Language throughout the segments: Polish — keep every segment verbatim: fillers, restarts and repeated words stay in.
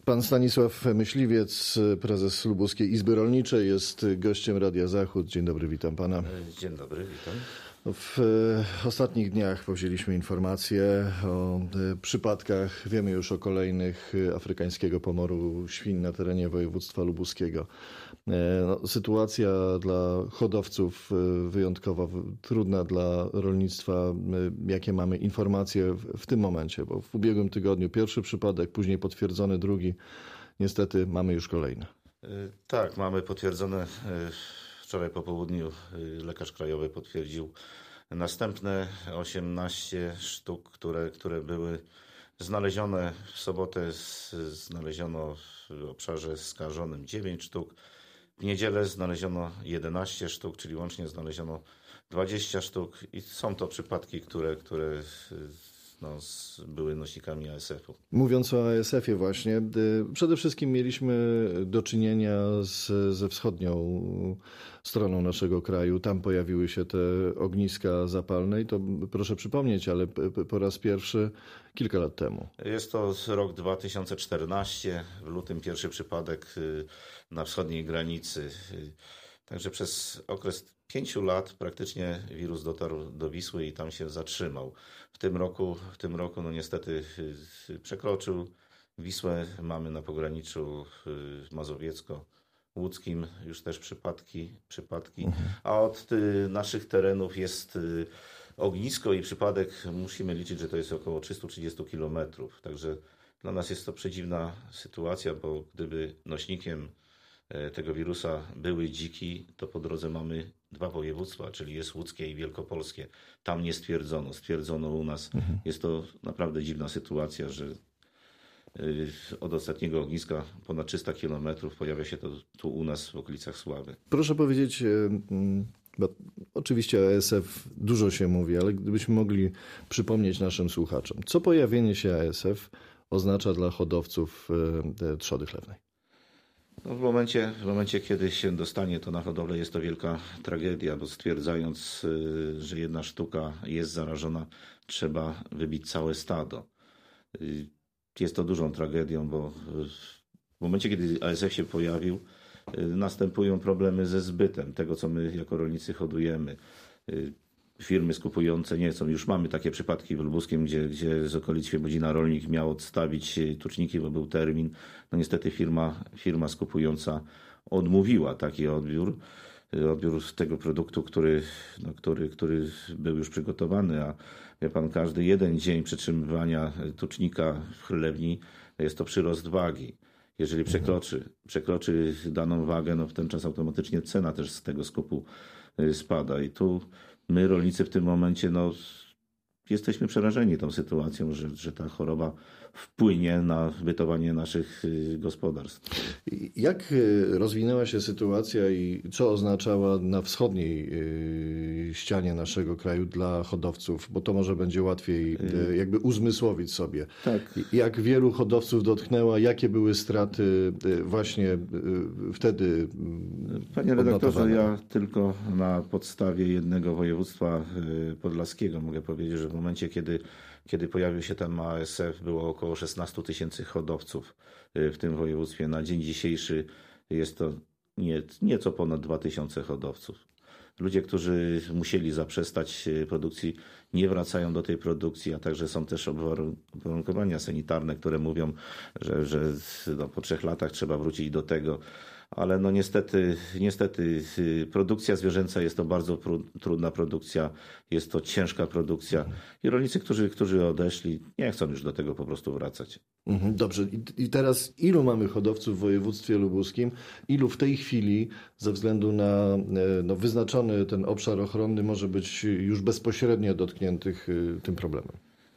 Pan Stanisław Myśliwiec, prezes Lubuskiej Izby Rolniczej, jest gościem Radia Zachód. Dzień dobry, witam pana. Dzień dobry, witam. W ostatnich dniach powzięliśmy informacje o przypadkach, wiemy już o kolejnych, afrykańskiego pomoru świń na terenie województwa lubuskiego. No, sytuacja dla hodowców wyjątkowo trudna, dla rolnictwa. Jakie mamy informacje w, w tym momencie? Bo w ubiegłym tygodniu pierwszy przypadek, później potwierdzony drugi. Niestety mamy już kolejne. Tak, mamy potwierdzone. Wczoraj po południu lekarz krajowy potwierdził następne osiemnaście sztuk, które, które były znalezione. W sobotę znaleziono w obszarze skażonym dziewięć sztuk. W niedzielę znaleziono jedenaście sztuk, czyli łącznie znaleziono dwadzieścia sztuk i są to przypadki, które, które no, były nośnikami A S F u. Mówiąc o A S F ie właśnie, przede wszystkim mieliśmy do czynienia z, ze wschodnią stroną naszego kraju. Tam pojawiły się te ogniska zapalne i to proszę przypomnieć, ale po raz pierwszy kilka lat temu. Jest to rok dwa tysiące czternasty. W lutym pierwszy przypadek na wschodniej granicy. Także przez okres pięciu lat praktycznie wirus dotarł do Wisły i tam się zatrzymał. W tym roku, w tym roku no niestety przekroczył Wisłę. Mamy na pograniczu mazowiecko-łódzkim już też przypadki, przypadki. A od naszych terenów jest ognisko i przypadek musimy liczyć, że to jest około trzysta trzydzieści kilometrów. Także dla nas jest to przedziwna sytuacja, bo gdyby nośnikiem tego wirusa były dziki, to po drodze mamy dwa województwa, czyli jest łódzkie i wielkopolskie. Tam nie stwierdzono, stwierdzono u nas. Mhm. Jest to naprawdę dziwna sytuacja, że od ostatniego ogniska ponad trzysta kilometrów pojawia się to tu u nas w okolicach Sławy. Proszę powiedzieć, bo oczywiście o A S F dużo się mówi, ale gdybyśmy mogli przypomnieć naszym słuchaczom, co pojawienie się A S F oznacza dla hodowców trzody chlewnej? No w, momencie, w momencie, kiedy się dostanie to na hodowlę, jest to wielka tragedia, bo stwierdzając, że jedna sztuka jest zarażona, trzeba wybić całe stado. Jest to dużą tragedią, bo w momencie, kiedy A S F się pojawił, następują problemy ze zbytem tego, co my jako rolnicy hodujemy. Firmy skupujące nie chcą. Już mamy takie przypadki w Lubuskiem, gdzie, gdzie z okolic Świebodzina rolnik miał odstawić tuczniki, bo był termin. No niestety firma, firma skupująca odmówiła taki odbiór. Odbiór tego produktu, który, no, który, który był już przygotowany, a wie pan, każdy jeden dzień przetrzymywania tucznika w chlewni jest to przyrost wagi. Jeżeli przekroczy, przekroczy daną wagę, no w ten czas automatycznie cena też z tego skupu spada. I tu my, rolnicy, w tym momencie no, jesteśmy przerażeni tą sytuacją, że, że ta choroba wpłynie na bytowanie naszych gospodarstw. Jak rozwinęła się sytuacja i co oznaczała na wschodniej ścianie naszego kraju dla hodowców? Bo to może będzie łatwiej jakby uzmysłowić sobie. Tak. Jak wielu hodowców dotknęła, jakie były straty właśnie wtedy Panie redaktorze, ja tylko na podstawie jednego województwa podlaskiego mogę powiedzieć, że w momencie, kiedy Kiedy pojawił się ten A S F, było około szesnaście tysięcy hodowców w tym województwie. Na dzień dzisiejszy jest to nie, nieco ponad dwa tysiące hodowców. Ludzie, którzy musieli zaprzestać produkcji, nie wracają do tej produkcji, a także są też uwarunkowania sanitarne, które mówią, że, że no, po trzech latach trzeba wrócić do tego. Ale no niestety, niestety produkcja zwierzęca jest to bardzo trudna produkcja, jest to ciężka produkcja i rolnicy, którzy, którzy odeszli, nie chcą już do tego po prostu wracać. Dobrze. I teraz ilu mamy hodowców w województwie lubuskim? Ilu w tej chwili ze względu na no, wyznaczony ten obszar ochronny może być już bezpośrednio dotkniętych tym problemem?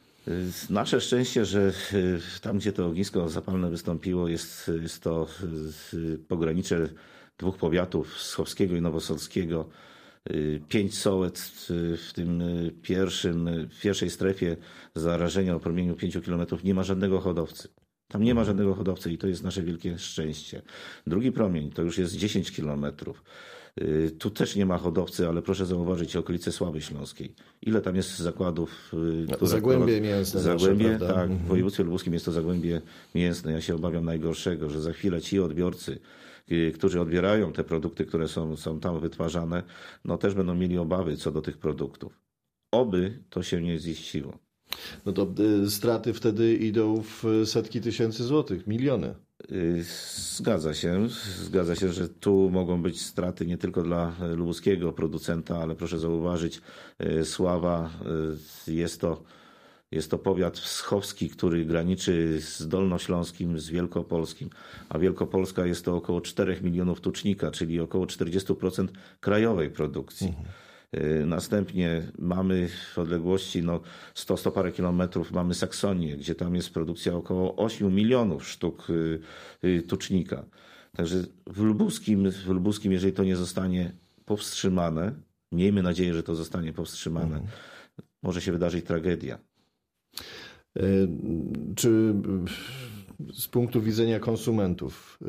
Nasze szczęście, że tam, gdzie to ognisko zapalne wystąpiło, jest, jest to pogranicze dwóch powiatów, Schowskiego i Nowosolskiego. Pięć sołectw w tym pierwszym, w pierwszej strefie zarażenia o promieniu pięciu kilometrów nie ma żadnego hodowcy. Tam nie ma żadnego hodowcy i to jest nasze wielkie szczęście. Drugi promień to już jest dziesięć kilometrów. Tu też nie ma hodowcy, ale proszę zauważyć okolice Sławy Śląskiej. Ile tam jest zakładów? Które Zagłębie mięsne. Zagłębie, nasze, tak. Mhm. W województwie lubuskim jest to Zagłębie mięsne. Ja się obawiam najgorszego, że za chwilę ci odbiorcy, którzy odbierają te produkty, które są, są tam wytwarzane, no też będą mieli obawy co do tych produktów. Oby to się nie ziściło. No to y, straty wtedy idą w setki tysięcy złotych, miliony. Zgadza się, zgadza się, że tu mogą być straty nie tylko dla lubuskiego producenta, ale proszę zauważyć, Sława jest to, jest to powiat wschowski, który graniczy z Dolnośląskim, z Wielkopolskim, a Wielkopolska jest to około czterech milionów tucznika, czyli około czterdzieści procent krajowej produkcji. Mhm. Następnie mamy w odległości no sto, sto parę kilometrów mamy Saksonię, gdzie tam jest produkcja około ośmiu milionów sztuk tucznika. Także w lubuskim, w lubuskim, jeżeli to nie zostanie powstrzymane, miejmy nadzieję, że to zostanie powstrzymane, mhm. może się wydarzyć tragedia. Czy z punktu widzenia konsumentów,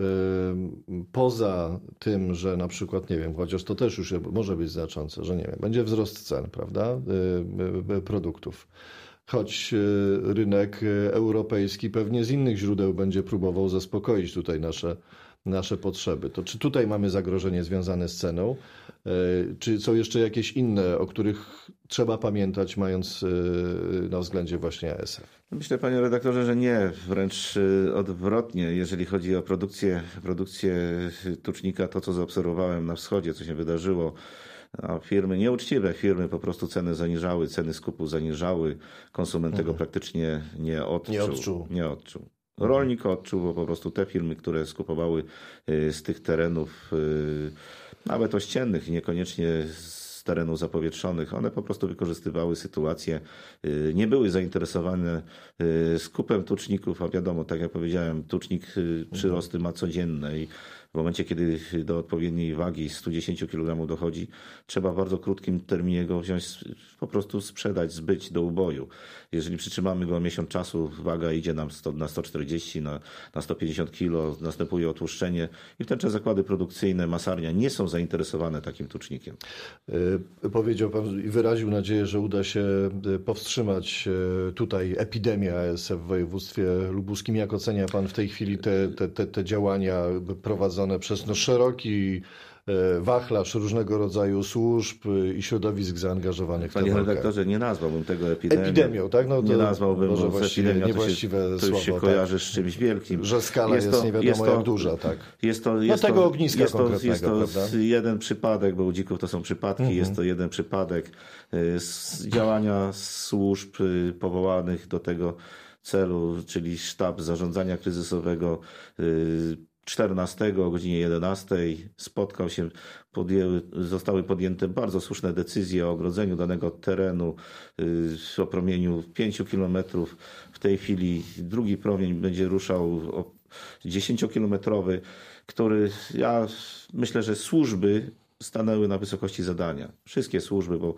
poza tym, że na przykład, nie wiem, chociaż to też już może być znaczące, że nie wiem, będzie wzrost cen, prawda, produktów, choć rynek europejski pewnie z innych źródeł będzie próbował zaspokoić tutaj nasze, nasze potrzeby. To czy tutaj mamy zagrożenie związane z ceną, czy są jeszcze jakieś inne, o których trzeba pamiętać, mając na względzie właśnie A S F? Myślę, panie redaktorze, że nie, wręcz odwrotnie. Jeżeli chodzi o produkcję, produkcję tucznika, to co zaobserwowałem na wschodzie, co się wydarzyło, a firmy, nieuczciwe firmy po prostu ceny zaniżały, ceny skupu zaniżały, konsument mhm. tego praktycznie nie odczuł. Nie odczuł. Nie odczuł. Rolnik odczuł, bo po prostu te firmy, które skupowały z tych terenów, nawet ościennych, niekoniecznie z terenów zapowietrzonych, one po prostu wykorzystywały sytuację, nie były zainteresowane skupem tuczników, a wiadomo, tak jak powiedziałem, tucznik przyrosty ma codzienne i w momencie, kiedy do odpowiedniej wagi sto dziesięć kilogramów dochodzi, trzeba w bardzo krótkim terminie go wziąć, po prostu sprzedać, zbyć do uboju. Jeżeli przytrzymamy go miesiąc czasu, waga idzie nam na sto czterdzieści, na, na sto pięćdziesiąt kilo, następuje otłuszczenie i w ten czas zakłady produkcyjne, masarnia nie są zainteresowane takim tucznikiem. Powiedział pan i wyraził nadzieję, że uda się powstrzymać tutaj epidemię A S F w województwie lubuskim. Jak ocenia pan w tej chwili te, te, te, te działania prowadzone przez no, szeroki wachlarz różnego rodzaju służb i środowisk zaangażowanych w tę Panie walkę? redaktorze, nie nazwałbym tego epidemią. Epidemią, tak? No to nie nazwałbym, może bo epidemia niewłaściwe to się, to słowo, już się tak? kojarzy z czymś wielkim. Że skala jest, jest nie wiadomo jest to, jak duża, tak? Jest to, jest no tego to, ogniska jest to, konkretnego, jest to prawda? jeden przypadek, bo u dzików to są przypadki, mhm. jest to jeden przypadek z działania służb powołanych do tego celu, czyli sztab zarządzania kryzysowego czternastego o godzinie jedenastej spotkał się, podjęły, zostały podjęte bardzo słuszne decyzje o ogrodzeniu danego terenu w promieniu pięciu kilometrów. W tej chwili drugi promień będzie ruszał dziesięciokilometrowy, który ja myślę, że służby stanęły na wysokości zadania. Wszystkie służby, bo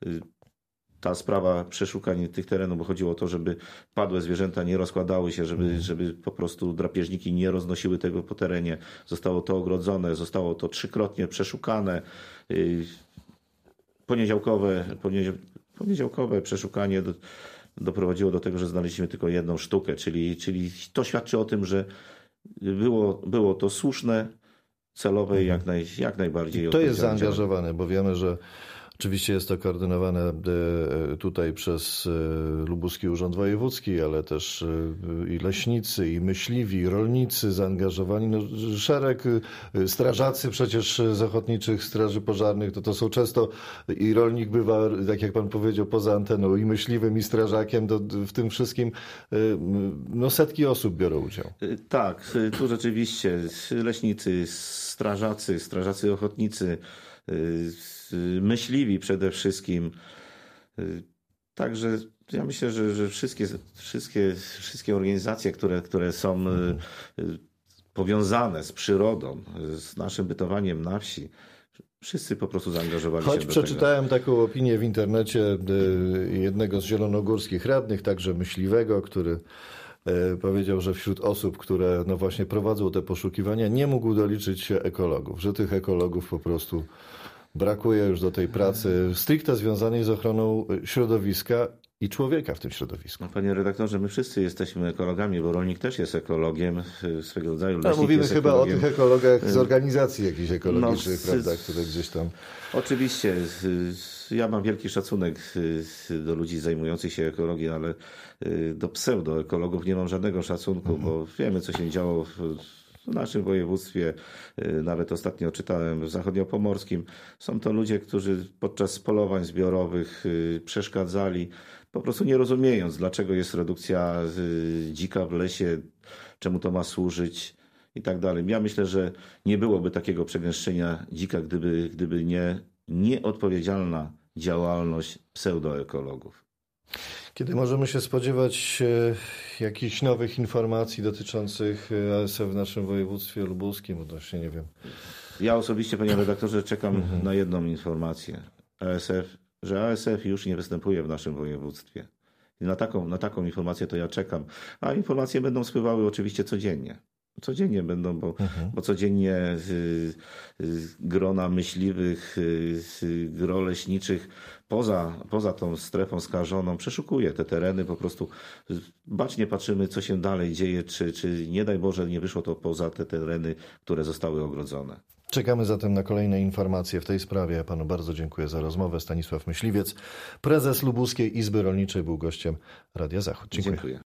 ta sprawa przeszukań tych terenów, bo chodziło o to, żeby padłe zwierzęta nie rozkładały się, żeby, żeby po prostu drapieżniki nie roznosiły tego po terenie. Zostało to ogrodzone, zostało to trzykrotnie przeszukane. Poniedziałkowe, poniedziałkowe przeszukanie do, doprowadziło do tego, że znaleźliśmy tylko jedną sztukę, czyli, czyli to świadczy o tym, że było, było to słuszne, celowe i jak, naj, jak najbardziej. To jest zaangażowane, bo wiemy, że oczywiście jest to koordynowane tutaj przez Lubuski Urząd Wojewódzki, ale też i leśnicy, i myśliwi, i rolnicy zaangażowani. No, szereg strażacy przecież z ochotniczych straży pożarnych, to to są często i rolnik bywa, tak jak pan powiedział, poza anteną, i myśliwym, i strażakiem, to w tym wszystkim no, setki osób biorą udział. Tak, tu rzeczywiście leśnicy, strażacy, strażacy ochotnicy, myśliwi przede wszystkim. Także ja myślę, że, że wszystkie, wszystkie, wszystkie organizacje, które, które są powiązane z przyrodą, z naszym bytowaniem na wsi, wszyscy po prostu zaangażowali Choć się do przeczytałem tego. taką opinię w internecie jednego z zielonogórskich radnych, także myśliwego, który powiedział, że wśród osób, które no właśnie prowadzą te poszukiwania, nie mógł doliczyć się ekologów, że tych ekologów po prostu brakuje już do tej pracy stricte związanej z ochroną środowiska i człowieka w tym środowisku. No, panie redaktorze, my wszyscy jesteśmy ekologami, bo rolnik też jest ekologiem swego rodzaju. No, mówimy jest chyba ekologiem. o tych ekologach z organizacji jakichś ekologicznych, no, prawda, które gdzieś tam... Oczywiście, ja mam wielki szacunek do ludzi zajmujących się ekologią, ale do pseudoekologów nie mam żadnego szacunku, mhm. bo wiemy, co się działo w w naszym województwie, nawet ostatnio czytałem w zachodniopomorskim, są to ludzie, którzy podczas polowań zbiorowych przeszkadzali, po prostu nie rozumiejąc, dlaczego jest redukcja dzika w lesie, czemu to ma służyć i tak dalej. Ja myślę, że nie byłoby takiego przegęszczenia dzika, gdyby, gdyby nie nieodpowiedzialna działalność pseudoekologów. Kiedy możemy się spodziewać e, jakichś nowych informacji dotyczących A S F w naszym województwie lubuskim? Odnośnie, nie wiem. Ja osobiście, panie redaktorze, czekam Mhm. na jedną informację. A S F, że A S F już nie występuje w naszym województwie. I na taką, na taką informację to ja czekam. A informacje będą spływały oczywiście codziennie. Codziennie będą, bo, mhm. bo codziennie y, y, grona myśliwych, y, y, gro leśniczych poza, poza tą strefą skażoną przeszukuje te tereny. Po prostu bacznie patrzymy, co się dalej dzieje, czy, czy nie daj Boże nie wyszło to poza te tereny, które zostały ogrodzone. Czekamy zatem na kolejne informacje w tej sprawie. Ja panu bardzo dziękuję za rozmowę. Stanisław Myśliwiec, prezes Lubuskiej Izby Rolniczej, był gościem Radia Zachód. Dziękuję. Dziękuję.